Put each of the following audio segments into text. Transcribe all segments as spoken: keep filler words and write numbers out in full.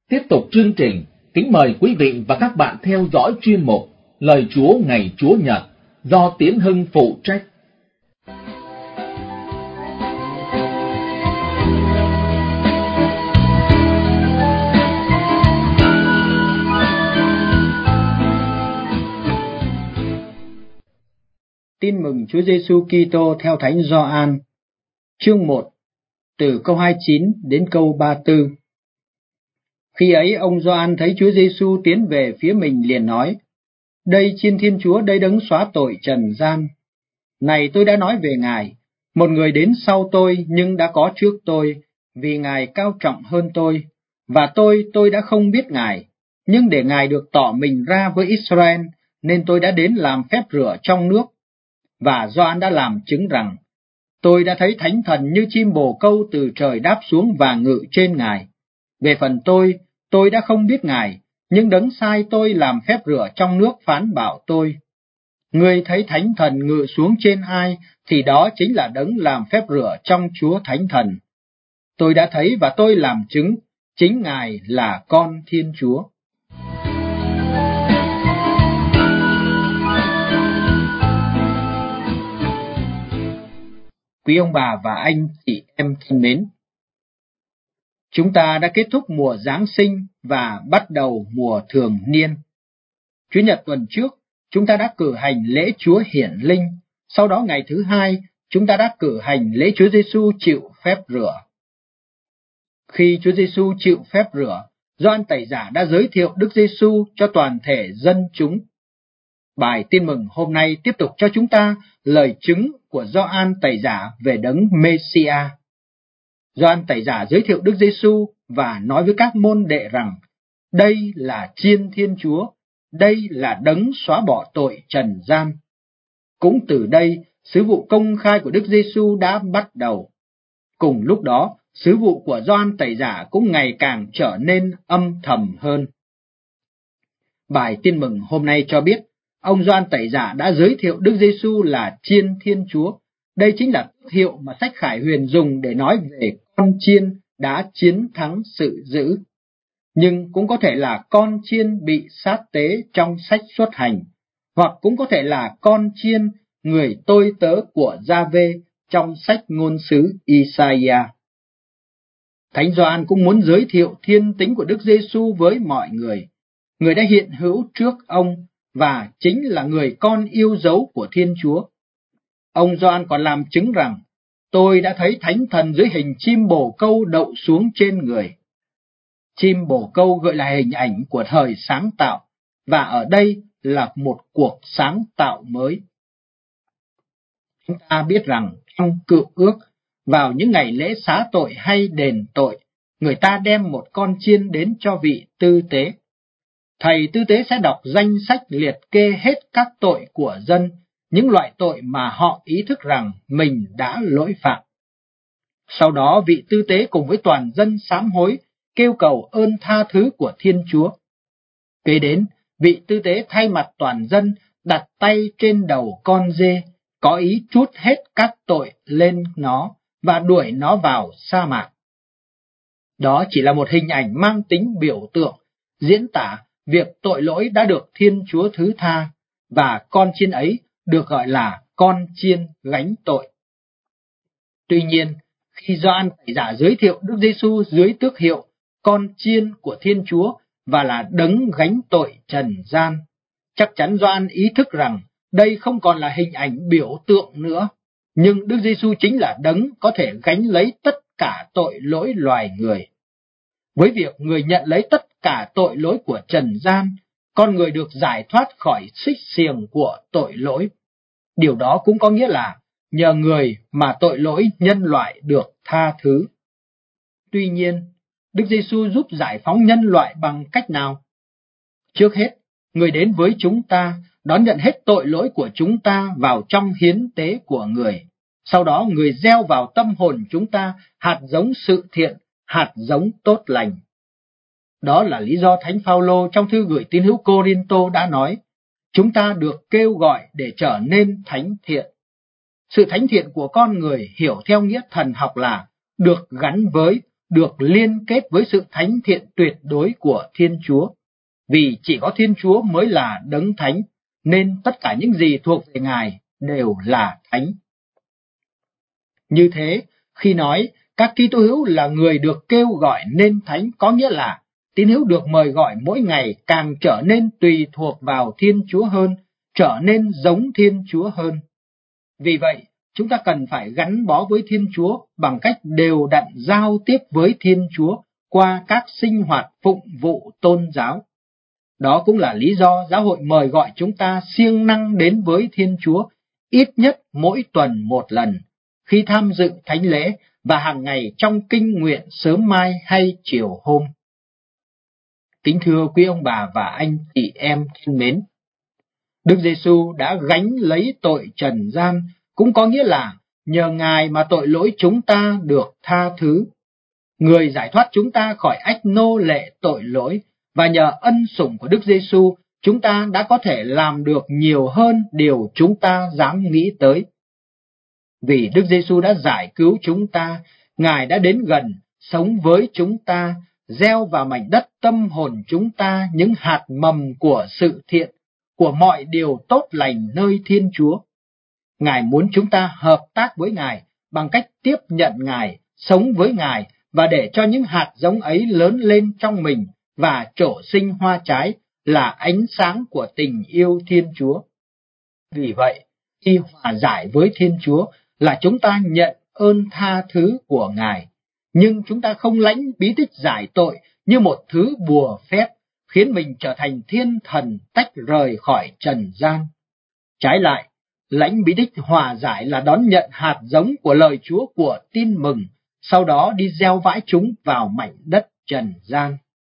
Tiếp tục chương trình, kính mời quý vị và các bạn theo dõi chuyên mục Lời Chúa ngày Chúa Nhật do Tiến Hưng phụ trách. Tin mừng Chúa Giêsu Kitô theo Thánh Gioan, chương một, từ câu hai mươi chín đến câu ba mươi tư. Khi ấy ông Gioan thấy Chúa Giêsu tiến về phía mình liền nói: Đây Chiên Thiên Chúa, đây đấng xóa tội trần gian. Này tôi đã nói về Ngài, một người đến sau tôi nhưng đã có trước tôi, vì Ngài cao trọng hơn tôi, và tôi tôi đã không biết Ngài, nhưng để Ngài được tỏ mình ra với Israel, nên tôi đã đến làm phép rửa trong nước. Và Gioan đã làm chứng rằng, tôi đã thấy Thánh Thần như chim bồ câu từ trời đáp xuống và ngự trên Ngài. Về phần tôi, tôi đã không biết Ngài, nhưng đấng sai tôi làm phép rửa trong nước phán bảo tôi: Ngươi thấy Thánh Thần ngự xuống trên ai, thì đó chính là đấng làm phép rửa trong Chúa Thánh Thần. Tôi đã thấy và tôi làm chứng, chính Ngài là Con Thiên Chúa. Quý ông bà và anh chị em thân mến, chúng ta đã kết thúc mùa Giáng sinh và bắt đầu mùa thường niên. Chủ nhật tuần trước, chúng ta đã cử hành lễ Chúa Hiển Linh, sau đó ngày thứ hai, chúng ta đã cử hành lễ Chúa Giêsu chịu phép rửa. Khi Chúa Giêsu chịu phép rửa, Gioan Tẩy Giả đã giới thiệu Đức Giêsu cho toàn thể dân chúng. Bài tin mừng hôm nay tiếp tục cho chúng ta lời chứng của Gioan Tẩy Giả về đấng Mêsia. Gioan Tẩy Giả giới thiệu Đức Giêsu và nói với các môn đệ rằng, đây là Chiên Thiên Chúa, đây là đấng xóa bỏ tội trần gian. Cũng từ đây, sứ vụ công khai của Đức Giêsu đã bắt đầu. Cùng lúc đó, sứ vụ của Gioan Tẩy Giả cũng ngày càng trở nên âm thầm hơn. Bài tin mừng hôm nay cho biết, ông Gioan Tẩy Giả đã giới thiệu Đức Giêsu là Chiên Thiên Chúa. Đây chính là tước hiệu mà sách Khải Huyền dùng để nói về con chiên đã chiến thắng sự dữ. Nhưng cũng có thể là con chiên bị sát tế trong sách Xuất Hành, hoặc cũng có thể là con chiên, người tôi tớ của Gia-vê trong sách Ngôn sứ Isaiah. Thánh Gioan cũng muốn giới thiệu thiên tính của Đức Giêsu với mọi người. Người đã hiện hữu trước ông và chính là người con yêu dấu của Thiên Chúa. Ông Gioan còn làm chứng rằng, tôi đã thấy Thánh Thần dưới hình chim bồ câu đậu xuống trên người. Chim bồ câu gợi là hình ảnh của thời sáng tạo, và ở đây là một cuộc sáng tạo mới. Chúng ta biết rằng trong Cựu Ước, vào những ngày lễ xá tội hay đền tội, người ta đem một con chiên đến cho vị tư tế. Thầy tư tế sẽ đọc danh sách liệt kê hết các tội của dân, những loại tội mà họ ý thức rằng mình đã lỗi phạm. Sau đó vị tư tế cùng với toàn dân sám hối, kêu cầu ơn tha thứ của Thiên Chúa. Kế đến, vị tư tế thay mặt toàn dân đặt tay trên đầu con dê, có ý trút hết các tội lên nó và đuổi nó vào sa mạc. Đó chỉ là một hình ảnh mang tính biểu tượng, diễn tả việc tội lỗi đã được Thiên Chúa thứ tha, và con chiên ấy được gọi là con chiên gánh tội. Tuy nhiên, khi Gioan Tẩy Giả giới thiệu Đức Giêsu dưới tước hiệu con chiên của Thiên Chúa và là đấng gánh tội trần gian, chắc chắn Gioan ý thức rằng đây không còn là hình ảnh biểu tượng nữa, nhưng Đức Giêsu chính là đấng có thể gánh lấy tất cả tội lỗi loài người. Với việc người nhận lấy tất cả tội lỗi của trần gian, con người được giải thoát khỏi xích xiềng của tội lỗi. Điều đó cũng có nghĩa là nhờ người mà tội lỗi nhân loại được tha thứ. Tuy nhiên, Đức Giêsu giúp giải phóng nhân loại bằng cách nào? Trước hết, người đến với chúng ta, đón nhận hết tội lỗi của chúng ta vào trong hiến tế của người. Sau đó người gieo vào tâm hồn chúng ta hạt giống sự thiện, hạt giống tốt lành. Đó là lý do Thánh Phaolô trong thư gửi tín hữu Cô-rinh-tô đã nói, chúng ta được kêu gọi để trở nên thánh thiện. Sự thánh thiện của con người hiểu theo nghĩa thần học là được gắn với, được liên kết với sự thánh thiện tuyệt đối của Thiên Chúa. Vì chỉ có Thiên Chúa mới là đấng thánh, nên tất cả những gì thuộc về Ngài đều là thánh. Như thế, khi nói các Kitô hữu là người được kêu gọi nên thánh, có nghĩa là tín hữu được mời gọi mỗi ngày càng trở nên tùy thuộc vào Thiên Chúa hơn, trở nên giống Thiên Chúa hơn. Vì vậy, chúng ta cần phải gắn bó với Thiên Chúa bằng cách đều đặn giao tiếp với Thiên Chúa qua các sinh hoạt phụng vụ tôn giáo. Đó cũng là lý do giáo hội mời gọi chúng ta siêng năng đến với Thiên Chúa ít nhất mỗi tuần một lần, khi tham dự thánh lễ và hàng ngày trong kinh nguyện sớm mai hay chiều hôm. Kính thưa quý ông bà và anh chị em thân mến, Đức Giêsu đã gánh lấy tội trần gian, cũng có nghĩa là nhờ Ngài mà tội lỗi chúng ta được tha thứ. Người giải thoát chúng ta khỏi ách nô lệ tội lỗi, và nhờ ân sủng của Đức Giêsu, chúng ta đã có thể làm được nhiều hơn điều chúng ta dám nghĩ tới. Vì Đức Giêsu đã giải cứu chúng ta, Ngài đã đến gần, sống với chúng ta, gieo vào mảnh đất tâm hồn chúng ta những hạt mầm của sự thiện, của mọi điều tốt lành nơi Thiên Chúa. Ngài muốn chúng ta hợp tác với Ngài bằng cách tiếp nhận Ngài, sống với Ngài và để cho những hạt giống ấy lớn lên trong mình và trổ sinh hoa trái là ánh sáng của tình yêu Thiên Chúa. Vì vậy, khi hòa giải với Thiên Chúa là chúng ta nhận ơn tha thứ của Ngài, nhưng chúng ta không lãnh bí tích giải tội như một thứ bùa phép, khiến mình trở thành thiên thần tách rời khỏi trần gian. Trái lại, lãnh bí tích hòa giải là đón nhận hạt giống của lời Chúa của tin mừng, sau đó đi gieo vãi chúng vào mảnh đất trần gian.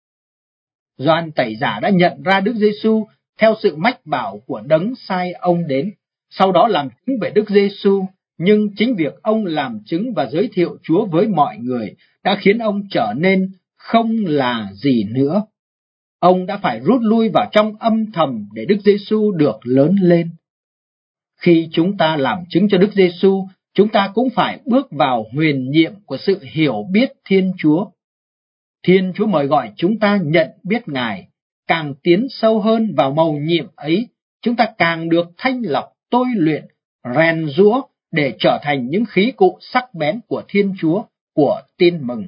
Gioan Tẩy Giả đã nhận ra Đức Giêsu theo sự mách bảo của đấng sai ông đến, sau đó làm chứng về Đức Giêsu, nhưng chính việc ông làm chứng và giới thiệu Chúa với mọi người đã khiến ông trở nên không là gì nữa. Ông đã phải rút lui vào trong âm thầm để Đức Giêsu được lớn lên. Khi chúng ta làm chứng cho Đức Giêsu, chúng ta cũng phải bước vào huyền nhiệm của sự hiểu biết Thiên Chúa. Thiên Chúa mời gọi chúng ta nhận biết Ngài, càng tiến sâu hơn vào mầu nhiệm ấy, chúng ta càng được thanh lọc, tôi luyện, rèn giũa để trở thành những khí cụ sắc bén của Thiên Chúa, của tin mừng.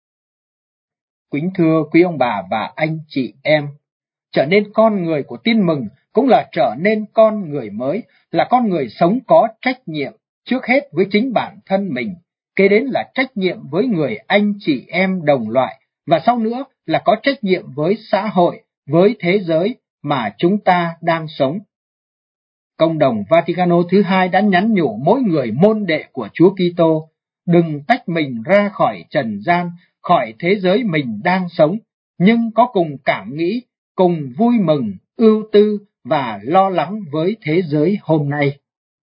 Kính thưa quý ông bà và anh chị em, trở nên con người của tin mừng cũng là trở nên con người mới, là con người sống có trách nhiệm, trước hết với chính bản thân mình, kế đến là trách nhiệm với người anh chị em đồng loại, và sau nữa là có trách nhiệm với xã hội, với thế giới mà chúng ta đang sống. Công đồng Vaticano thứ hai đã nhắn nhủ mỗi người môn đệ của Chúa Kitô, đừng tách mình ra khỏi trần gian, khỏi thế giới mình đang sống, nhưng có cùng cảm nghĩ, cùng vui mừng, ưu tư và lo lắng với thế giới hôm nay.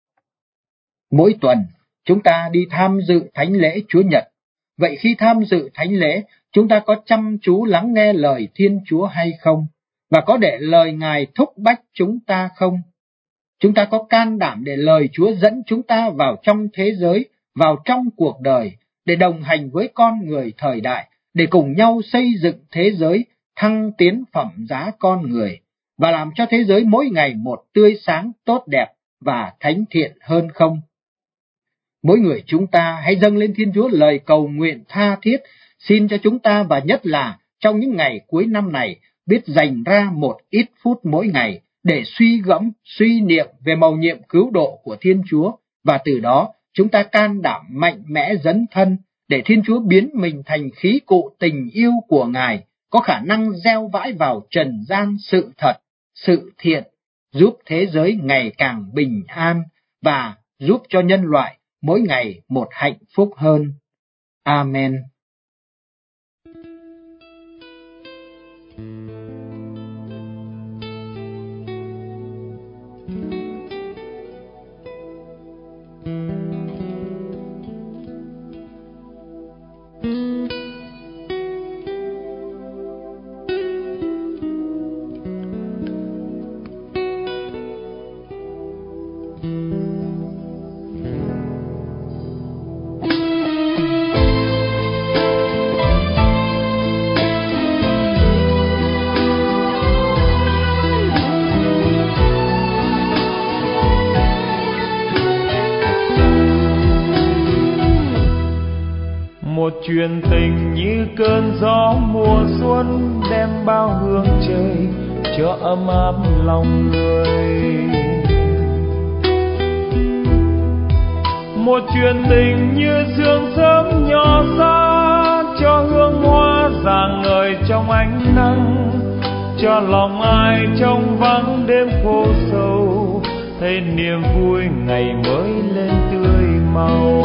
Mỗi tuần, chúng ta đi tham dự thánh lễ Chúa Nhật. Vậy khi tham dự thánh lễ, chúng ta có chăm chú lắng nghe lời Thiên Chúa hay không? Và có để lời Ngài thúc bách chúng ta không? Chúng ta có can đảm để lời Chúa dẫn chúng ta vào trong thế giới, vào trong cuộc đời, để đồng hành với con người thời đại, để cùng nhau xây dựng thế giới, thăng tiến phẩm giá con người, và làm cho thế giới mỗi ngày một tươi sáng, tốt đẹp và thánh thiện hơn không? Mỗi người chúng ta hãy dâng lên Thiên Chúa lời cầu nguyện tha thiết, xin cho chúng ta, và nhất là trong những ngày cuối năm này, biết dành ra một ít phút mỗi ngày để suy gẫm, suy niệm về mầu nhiệm cứu độ của Thiên Chúa, và từ đó chúng ta can đảm mạnh mẽ dấn thân để Thiên Chúa biến mình thành khí cụ tình yêu của Ngài, có khả năng gieo vãi vào trần gian sự thật, sự thiện, giúp thế giới ngày càng bình an và giúp cho nhân loại mỗi ngày một hạnh phúc hơn. Amen. Một chuyện tình như cơn gió mùa xuân, đem bao hương trời cho ấm áp lòng người. Một chuyện tình như sương sớm nhỏ xa, cho hương hoa rạng ngời trong ánh nắng, cho lòng ai trong vắng đêm khô sầu, thấy niềm vui ngày mới lên tươi màu.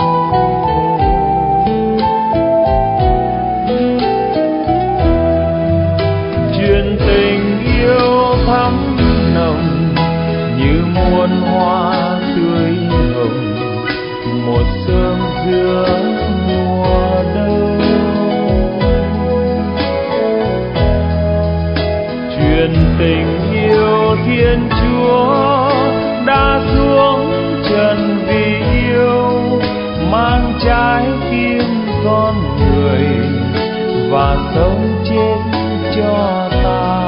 Chuyện tình yêu thắm nồng như muôn hoa tươi hồng, một sớm giữa mùa đông. Chuyện tình yêu Thiên Chúa đã xuống trần vì yêu, mang trái tim con người và sống chết cho ta.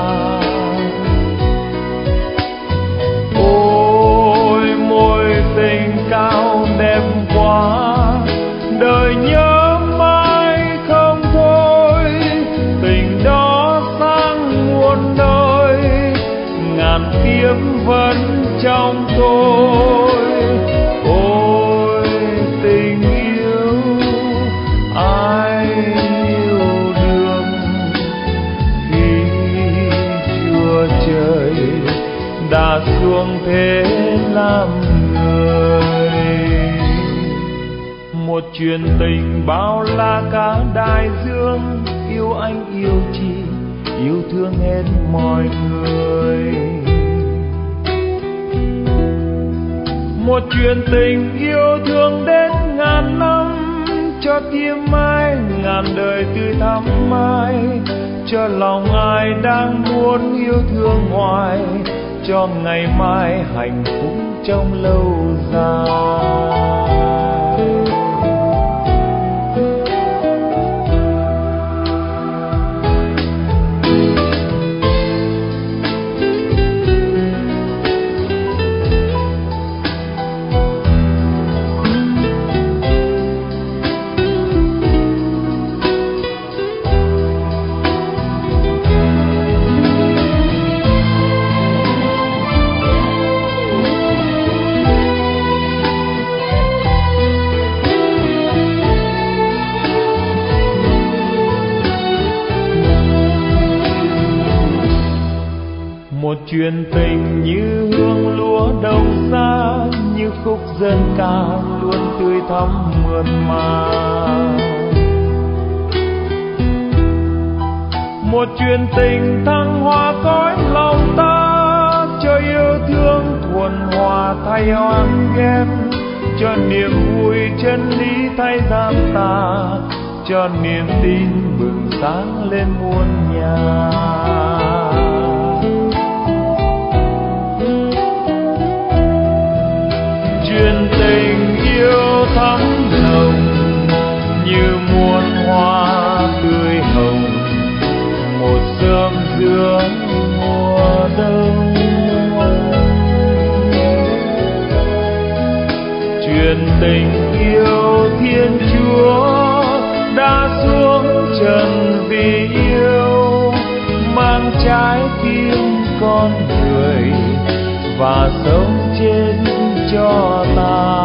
Ôi môi tình cao đẹp quá, đời nhớ mãi không thôi, tình đó sang muôn nơi, ngàn tiếng vẫn trong tôi. Ôi tình yêu ai yêu được khi Chúa trời đã xuống thế làm người. Một chuyện tình bao la cả đại dương, yêu anh yêu chị, yêu thương hết mọi người. Một chuyện tình yêu thương đến ngàn năm, cho tim ai ngàn đời tươi thắm mãi, cho lòng ai đang muốn yêu thương hoài, cho ngày mai hạnh phúc trong lâu dài. Một chuyện tình như hương lúa đồng xa, như khúc dân ca luôn tươi thắm mượt mà. Một chuyện tình thăng hoa cõi lòng ta, cho yêu thương thuần hòa thay oan ghen, cho niềm vui chân lý thay gian tà, cho niềm tin bừng sáng lên muôn nhà. Chuyện tình yêu thắm nồng như muôn hoa tươi hồng, một sớm giữa mùa đông. Chuyện tình yêu Thiên Chúa đã xuống trần vì yêu, mang trái tim con người và sống chết cho ta.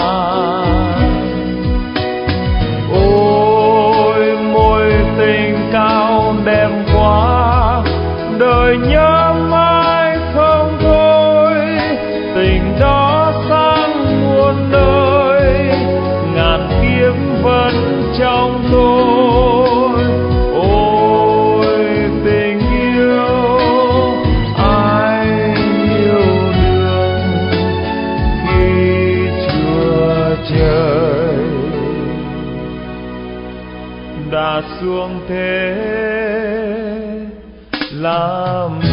Ôi môi tình cao đẹp quá, đời nhớ mãi không thôi, tình đó sang muôn nơi, ngàn tiếng vẫn trong tôi. Ôi tình yêu ai yêu được khi Chúa trời đã xuống thế làm